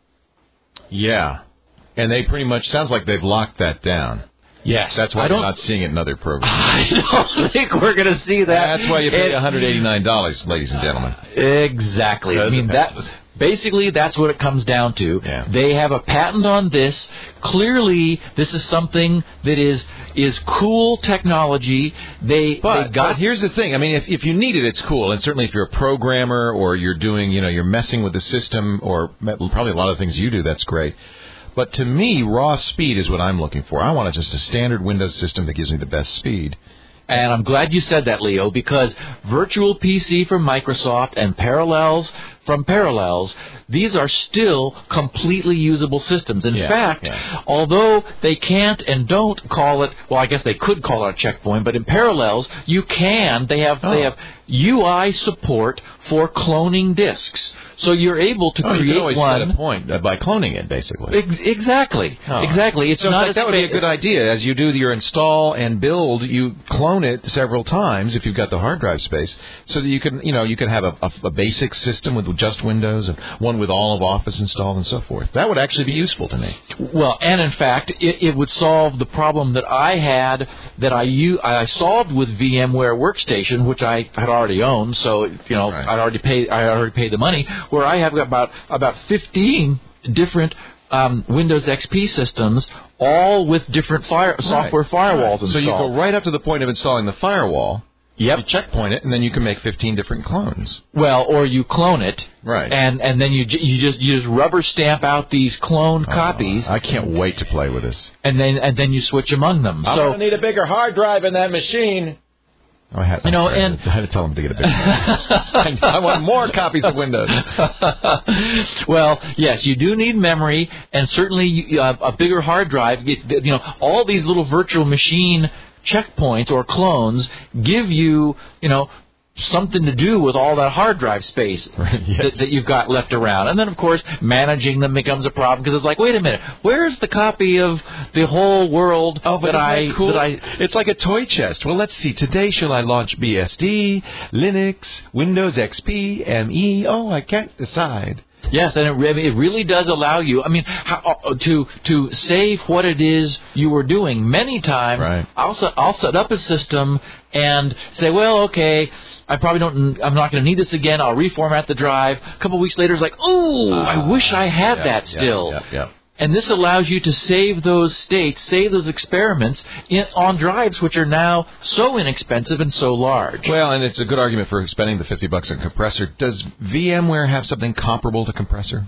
Yeah. And they pretty much, sounds like they've locked that down. Yes. That's why we're not seeing it in other programs. I don't think we're going to see that. That's why you pay $189, ladies and gentlemen. Exactly. I mean, basically, that's what it comes down to. Yeah. They have a patent on this. Clearly, this is something that is cool technology. But here's the thing. I mean, if you need it, it's cool. And certainly if you're a programmer or you're doing, you're messing with the system, or probably a lot of things you do, that's great. But to me, raw speed is what I'm looking for. I want just a standard Windows system that gives me the best speed. And I'm glad you said that, Leo, because Virtual PC from Microsoft and Parallels from Parallels, these are still completely usable systems. In fact, although they can't and don't call it, well, I guess they could call it a checkpoint, but in Parallels, you can. They have UI support for cloning disks. So you're able to create you can always one set a point by cloning it, basically. Exactly. Exactly. It's not that would be a good idea. As you do your install and build, you clone it several times if you've got the hard drive space, so that you can have a basic system with just Windows and one with all of Office installed and so forth. That would actually be useful to me. Well, and in fact, it would solve the problem that I had that I solved with VMware Workstation, which I had already owned. So right. I already paid the money. Where I have about 15 different Windows XP systems, all with different software firewalls installed. So you go right up to the point of installing the firewall. Yep. You checkpoint it, and then you can make 15 different clones. Well, or you clone it, right? And then you just rubber stamp out these cloned copies. I can't wait to play with this. And then you switch among them. I'm gonna need a bigger hard drive in that machine. I had to tell him to get a bigger one. I want more copies of Windows. Well, yes, you do need memory, and certainly a bigger hard drive. All these little virtual machine checkpoints or clones give you, something to do with all that hard drive space that you've got left around. And then, of course, managing them becomes a problem because it's like, wait a minute, where's the copy of the whole world It's like a toy chest. Well, let's see. Today, shall I launch BSD, Linux, Windows XP, ME? Oh, I can't decide. Yes, and it really does allow you, to save what it is you were doing. Many times, right. I'll set up a system and say, well, okay, I'm not going to need this again. I'll reformat the drive. A couple of weeks later, it's like, I wish I had that still. Yeah. And this allows you to save those states, save those experiments on drives which are now so inexpensive and so large. Well, and it's a good argument for spending the $50 on compressor. Does VMware have something comparable to compressor?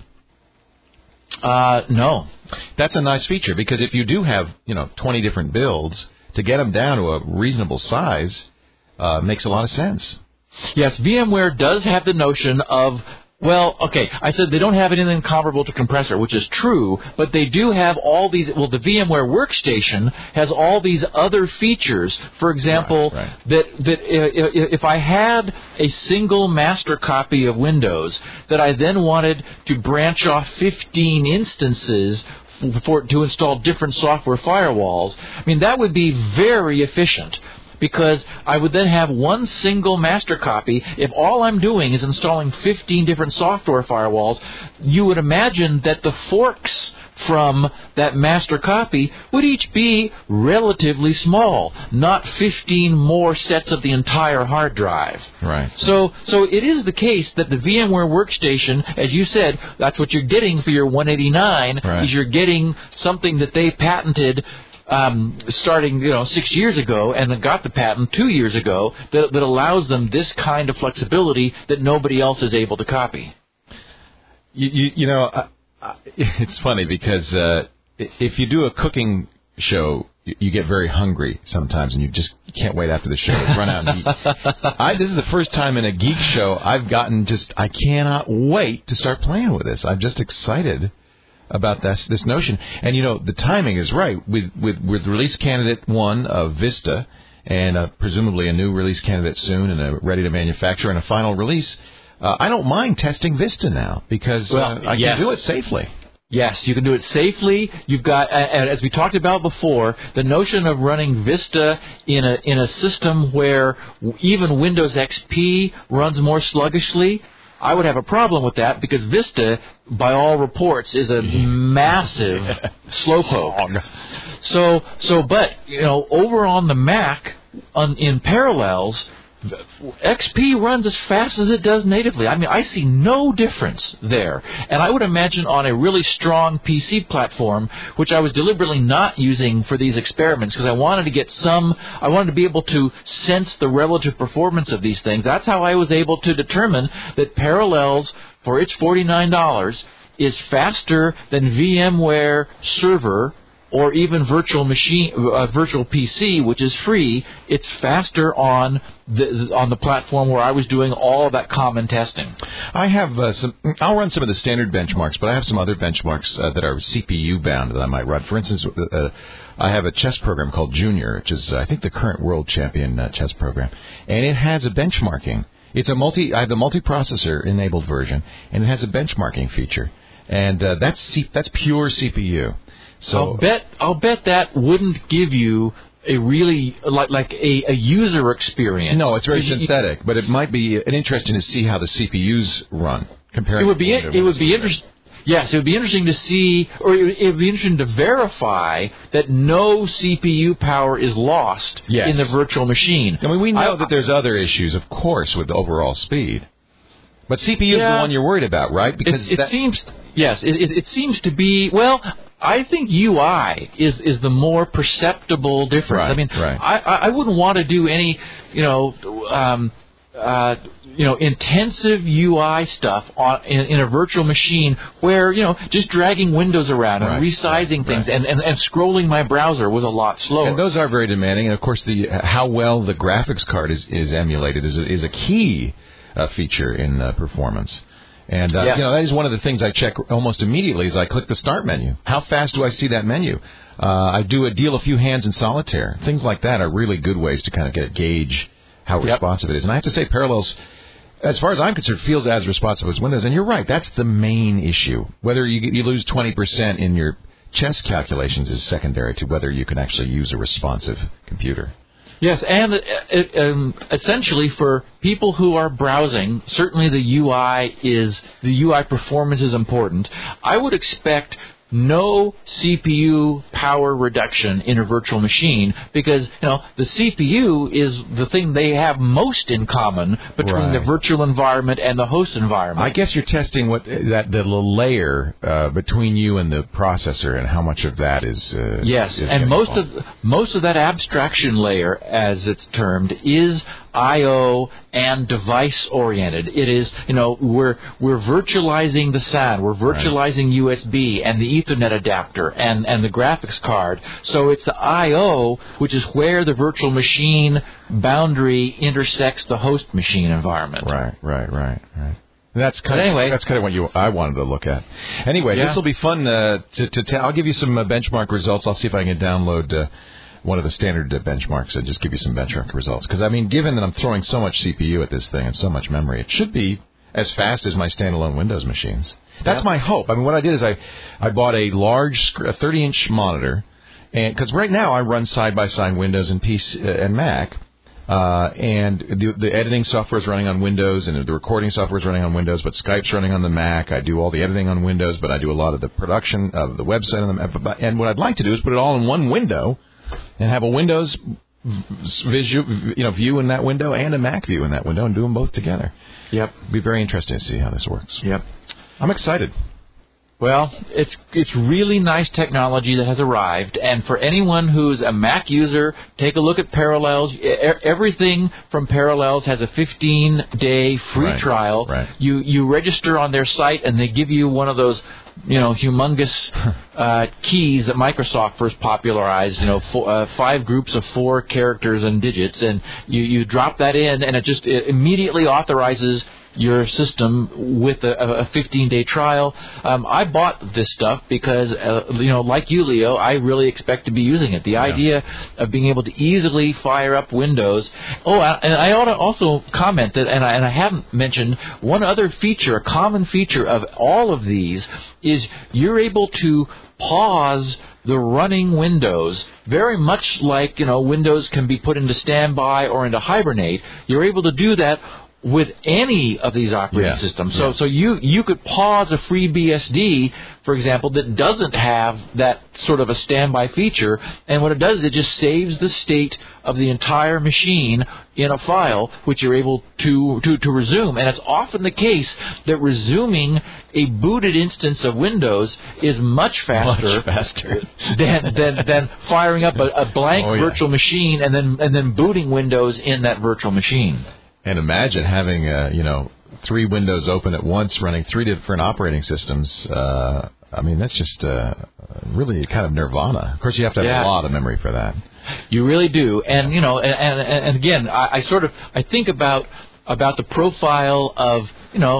No. That's a nice feature because if you do have 20 different builds, to get them down to a reasonable size makes a lot of sense. Yes, VMware does have the notion of. Well, okay, I said they don't have anything comparable to compressor, which is true, but they do have all these, the VMware Workstation has all these other features. For example, that if I had a single master copy of Windows that I then wanted to branch off 15 instances to install different software firewalls, that would be very efficient. Because I would then have one single master copy. If all I'm doing is installing 15 different software firewalls, you would imagine that the forks from that master copy would each be relatively small, not 15 more sets of the entire hard drive. Right. So it is the case that the VMware Workstation, as you said, that's what you're getting for your $189, is you're getting something that they patented starting 6 years ago, and then got the patent 2 years ago that allows them this kind of flexibility that nobody else is able to copy. It's funny because if you do a cooking show, you get very hungry sometimes, and you just can't wait after the show to run out and eat. This is the first time in a geek show I've gotten I cannot wait to start playing with this. I'm just excited about this notion. And, the timing is right. With release candidate 1 of Vista and presumably a new release candidate soon and ready to manufacture and a final release, I don't mind testing Vista now because I can do it safely. Yes, you can do it safely. You've got, as we talked about before, the notion of running Vista in a system where even Windows XP runs more sluggishly. I would have a problem with that because Vista, by all reports, is a massive slowpoke. But over on the Mac, in Parallels, XP runs as fast as it does natively. I mean, I see no difference there. And I would imagine on a really strong PC platform, which I was deliberately not using for these experiments because I wanted to be able to sense the relative performance of these things. That's how I was able to determine that Parallels, for its $49, is faster than VMware Server or even virtual PC, which is free. It's faster on the platform where I was doing all of that common testing. I have I'll run some of the standard benchmarks, but I have some other benchmarks that are CPU bound that I might run. For instance, I have a chess program called Junior, which is I think the current world champion chess program, and it has a benchmarking. I have the multiprocessor enabled version, and it has a benchmarking feature, and that's pure CPU. So I'll bet that wouldn't give you a really like a user experience. No, it's very synthetic, but it might be interesting to see how the CPUs run compared. It would be interesting. Yes, it would be interesting to see, or it would be interesting to verify that no CPU power is lost in the virtual machine. I mean, we know that there's other issues, of course, with the overall speed. But CPU is the one you're worried about, right? Because it seems to be, well, I think UI is the more perceptible difference. Right, I mean, right. I wouldn't want to do any, intensive UI stuff in a virtual machine where, just dragging windows around and resizing things and scrolling my browser was a lot slower. And those are very demanding. And, of course, how well the graphics card is emulated is a key feature in performance. And, that is one of the things I check almost immediately is I click the Start menu. How fast do I see that menu? I deal a few hands in solitaire. Things like that are really good ways to kind of gauge how responsive it is. And I have to say, Parallels, as far as I'm concerned, feels as responsive as Windows. And you're right, that's the main issue. Whether you lose 20% in your chess calculations is secondary to whether you can actually use a responsive computer. Yes, and essentially for people who are browsing, certainly the UI performance is important. I would expect no CPU power reduction in a virtual machine because, the CPU is the thing they have most in common between the virtual environment and the host environment. I guess you're testing the layer between you and the processor and how much of that is and most of that abstraction layer, as it's termed, is I/O and device oriented. It is, we're virtualizing the SAN, we're virtualizing USB and the Ethernet adapter and the graphics card. So it's the I/O, which is where the virtual machine boundary intersects the host machine environment. Right. That's kind of what I wanted to look at. Anyway, this will be fun to tell. I'll give you some benchmark results. I'll see if I can download one of the standard benchmarks and just give you some benchmark results. Because, given that I'm throwing so much CPU at this thing and so much memory, it should be as fast as my standalone Windows machines. That's my hope. What I did is I bought a large 30-inch monitor, and because right now I run side-by-side Windows and PC and Mac, and the editing software is running on Windows, and the recording software is running on Windows, but Skype's running on the Mac. I do all the editing on Windows, but I do a lot of the production of the website on the Mac. And what I'd like to do is put it all in one window and have a Windows view in that window and a Mac view in that window and do them both together. Yep. It'd be very interesting to see how this works. Yep. I'm excited. Well, it's really nice technology that has arrived, and for anyone who's a Mac user, take a look at Parallels. Everything from Parallels has a 15-day free trial. Right. You register on their site, and they give you one of those humongous keys that Microsoft first popularized, 5 groups of 4 characters and digits, and you drop that in, and it immediately authorizes your system with a 15-day trial. I bought this stuff because, like you, Leo, I really expect to be using it. The idea of being able to easily fire up Windows. Oh, and I ought to also comment that, and I haven't mentioned, one other feature, a common feature of all of these is you're able to pause the running Windows, very much like, Windows can be put into standby or into hibernate. You're able to do that with any of these operating systems. So you could pause a FreeBSD, for example, that doesn't have that sort of a standby feature, and what it does is it just saves the state of the entire machine in a file, which you're able to resume. And it's often the case that resuming a booted instance of Windows is much faster than firing up a blank virtual machine and then booting Windows in that virtual machine. And imagine having, 3 windows open at once, running 3 different operating systems. That's just really kind of nirvana. Of course, you have to have a lot of memory for that. You really do. And, and again, I think about the profile of,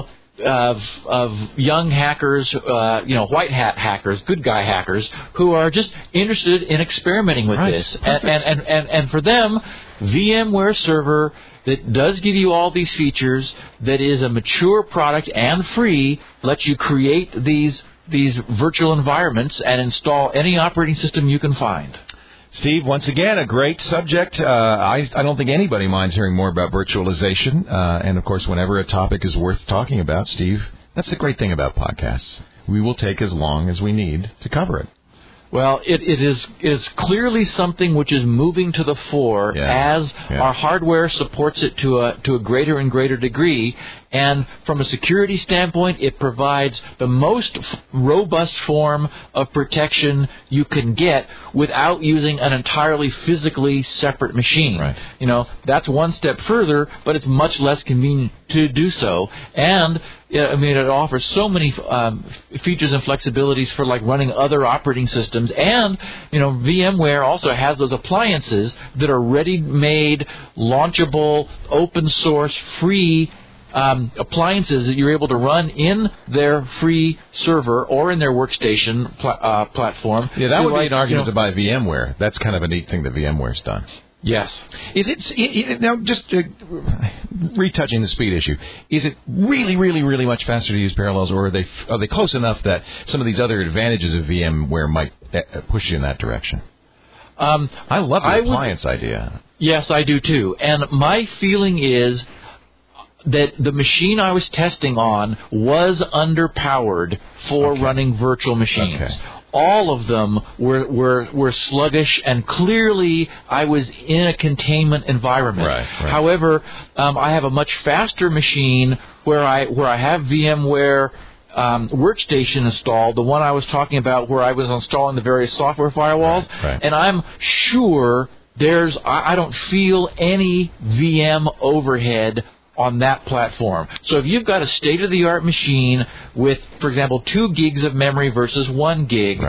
of young hackers, white hat hackers, good guy hackers, who are just interested in experimenting with this. And for them, VMware Server that does give you all these features, that is a mature product and free, lets you create these virtual environments and install any operating system you can find. Steve, once again, a great subject. I don't think anybody minds hearing more about virtualization. And, of course, whenever a topic is worth talking about, Steve, that's the great thing about podcasts. We will take as long as we need to cover it. Well, it is clearly something which is moving to the fore as our hardware supports it to a greater and greater degree. And from a security standpoint, it provides the most robust form of protection you can get without using an entirely physically separate machine. Right. That's one step further, but it's much less convenient to do so. And it offers so many features and flexibilities for like running other operating systems. And, VMware also has those appliances that are ready-made, launchable, open source, free appliances that you're able to run in their free server or in their workstation platform. Yeah, that would be an argument to buy VMware. That's kind of a neat thing that VMware's done. Yes. Is it now, just retouching the speed issue, is it really, really, really much faster to use Parallels, or are they close enough that some of these other advantages of VMware might push you in that direction? I love the appliance idea. Yes, I do too. And my feeling is that the machine I was testing on was underpowered for running virtual machines. Okay. All of them were sluggish, and clearly I was in a containment environment. Right. However, I have a much faster machine where I have VMware workstation installed, the one I was talking about where I was installing the various software firewalls, and I'm sure I don't feel any VM overhead on that platform. So if you've got a state-of-the-art machine with, for example, 2 gigs of memory versus 1 gig,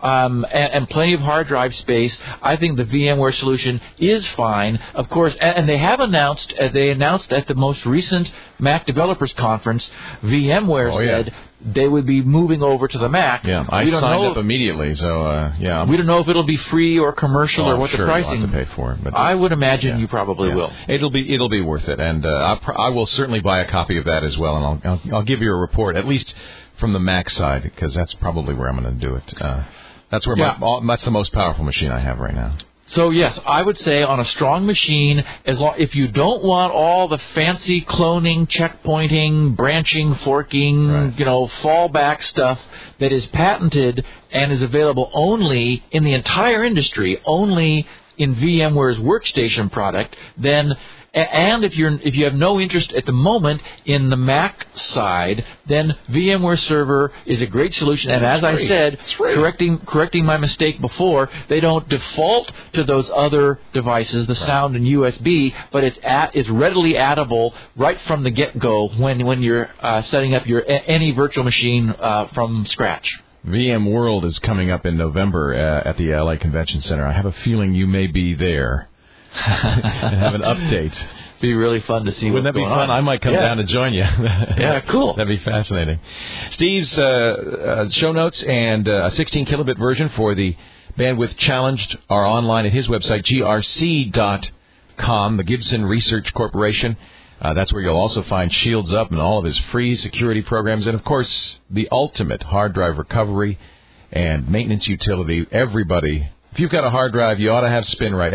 and plenty of hard drive space, I think the VMware solution is fine. Of course, and they have announced, they announced at the most recent Mac Developers Conference, VMware said they would be moving over to the Mac. Yeah, I signed up immediately, so we don't know if it'll be free or commercial or what the pricing. You'll have to pay for it, but I would imagine you probably will. It'll be worth it, and I will certainly buy a copy of that as well, and I'll give you a report, at least from the Mac side, because that's probably where I'm going to do it. That's where that's the most powerful machine I have right now. So yes, I would say on a strong machine, if you don't want all the fancy cloning, checkpointing, branching, forking, fallback stuff that is patented and is available only in the entire industry, only in VMware's workstation product, then. And if you have no interest at the moment in the Mac side, then VMware Server is a great solution. And as I said, correcting my mistake before, they don't default to those other devices, the sound and USB, but it's readily addable right from the get-go when you're setting up any virtual machine from scratch. VMworld is coming up in November at the LA Convention Center. I have a feeling you may be there. And have an update. Be really fun to see. Wouldn't that be fun? I might come down to join you. Yeah, cool. That'd be fascinating. Steve's show notes and a 16 kilobit version for the Bandwidth Challenged are online at his website, grc.com, the Gibson Research Corporation. That's where you'll also find Shields Up and all of his free security programs. And, of course, the ultimate hard drive recovery and maintenance utility. Everybody, if you've got a hard drive, you ought to have SpinRite,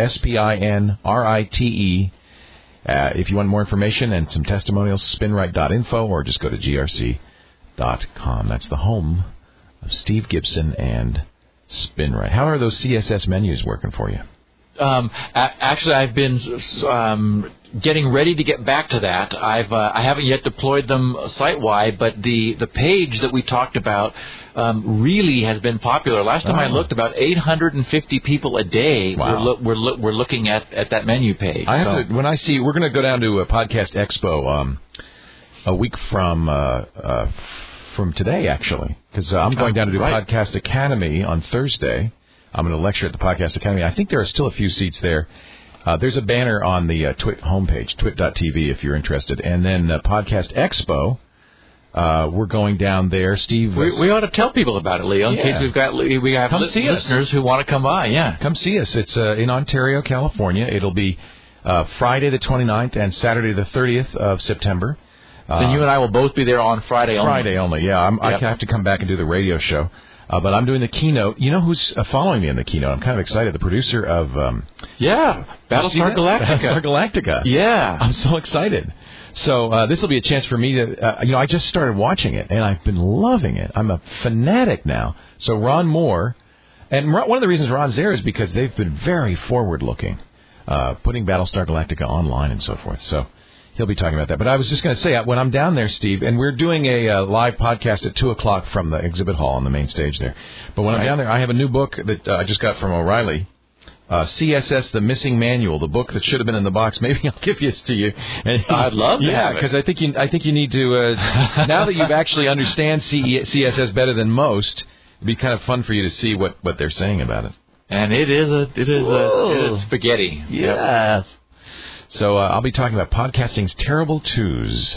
SPINRITE. If you want more information and some testimonials, spinrite.info, or just go to grc.com. That's the home of Steve Gibson and SpinRite. How are those CSS menus working for you? Actually, I've been getting ready to get back to that. I haven't yet deployed them site-wide, but the page that we talked about really has been popular. Last time I looked, about 850 people a day were looking at that menu page. I have to, when I see, we're going to go down to a Podcast Expo a week from today, actually, because I'm going down to do Podcast Academy on Thursday. I'm going to lecture at the Podcast Academy. I think there are still a few seats there. There's a banner on the Twit homepage, twit.tv, if you're interested. And then Podcast Expo, we're going down there. Steve, we ought to tell people about it, Leo, in case we have listeners who want to come by. Yeah, come see us. It's in Ontario, California. It'll be Friday the 29th and Saturday the 30th of September. Then you and I will both be there on Friday only. Friday only, yeah. I have to come back and do the radio show. But I'm doing the keynote. You know who's following me in the keynote? I'm kind of excited. The producer of... Battlestar Galactica. Battlestar Galactica. Yeah. I'm so excited. So this will be a chance for me to... I just started watching it, and I've been loving it. I'm a fanatic now. So Ron Moore... And one of the reasons Ron's there is because they've been very forward-looking, putting Battlestar Galactica online and so forth. So... he'll be talking about that. But I was just going to say, when I'm down there, Steve, and we're doing a live podcast at 2 o'clock from the exhibit hall on the main stage there. But when I'm down there, I have a new book that I just got from O'Reilly, CSS, The Missing Manual, the book that should have been in the box. Maybe I'll give this to you. And, I'd love to have it. Because I think you need to, now that you actually understand CSS better than most, it'd be kind of fun for you to see what they're saying about it. And it is spaghetti. Yes. So I'll be talking about podcasting's terrible twos.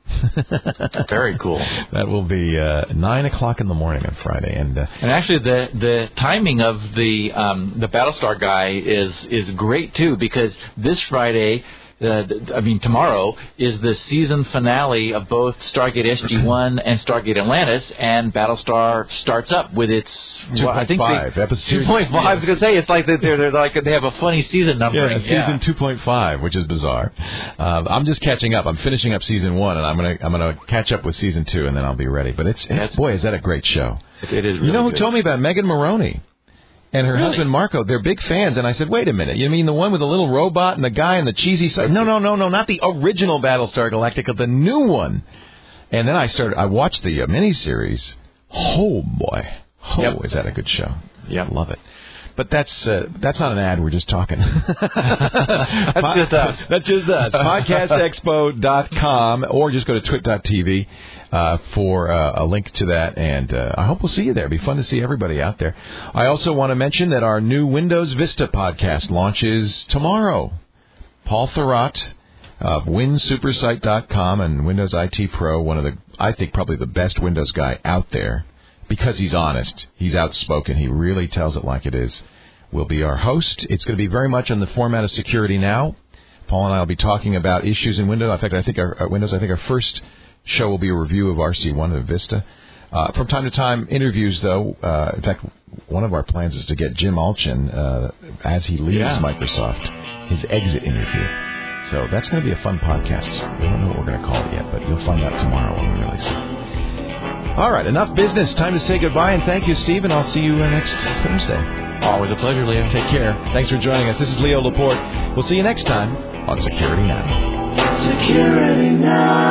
Very cool. That will be 9 o'clock in the morning on Friday, and actually the timing of the Battlestar guy is great too, because this Friday. Tomorrow is the season finale of both Stargate SG-1 and Stargate Atlantis, and Battlestar starts up with its 2.5 episode. 2.5. I was going to say it's like they're like they have a funny season numbering. Yeah, season 2.5, which is bizarre. I'm just catching up. I'm finishing up season 1, and I'm gonna catch up with season 2, and then I'll be ready. But it's boy, is that a great show? It is. Really you know who good. told me about Megan Maroney? And her husband, Marco, they're big fans. And I said, wait a minute. You mean the one with the little robot and the guy and the cheesy side? No, not the original Battlestar Galactica, the new one. And then I watched the miniseries. Oh, boy. Is that a good show? Yeah. Love it. But that's not an ad. We're just talking. That's just us. That's just us. Podcastexpo.com, or just go to twit.tv for a link to that. And I hope we'll see you there. It'll be fun to see everybody out there. I also want to mention that our new Windows Vista podcast launches tomorrow. Paul Thurrott of WinSupersite.com and Windows IT Pro, I think probably the best Windows guy out there. Because he's honest, he's outspoken, he really tells it like it is, will be our host. It's going to be very much in the format of Security Now. Paul and I will be talking about issues in Windows. In fact, I think our first show will be a review of RC1 and Vista. From time to time, interviews, though. In fact, one of our plans is to get Jim Alchin, as he leaves Microsoft, his exit interview. So that's going to be a fun podcast. We don't know what we're going to call it yet, but you'll find out tomorrow when we release it. All right, enough business. Time to say goodbye, and thank you, Steve, and I'll see you next Thursday. Always a pleasure, Leo. Take care. Thanks for joining us. This is Leo Laporte. We'll see you next time on Security Now. Security Now.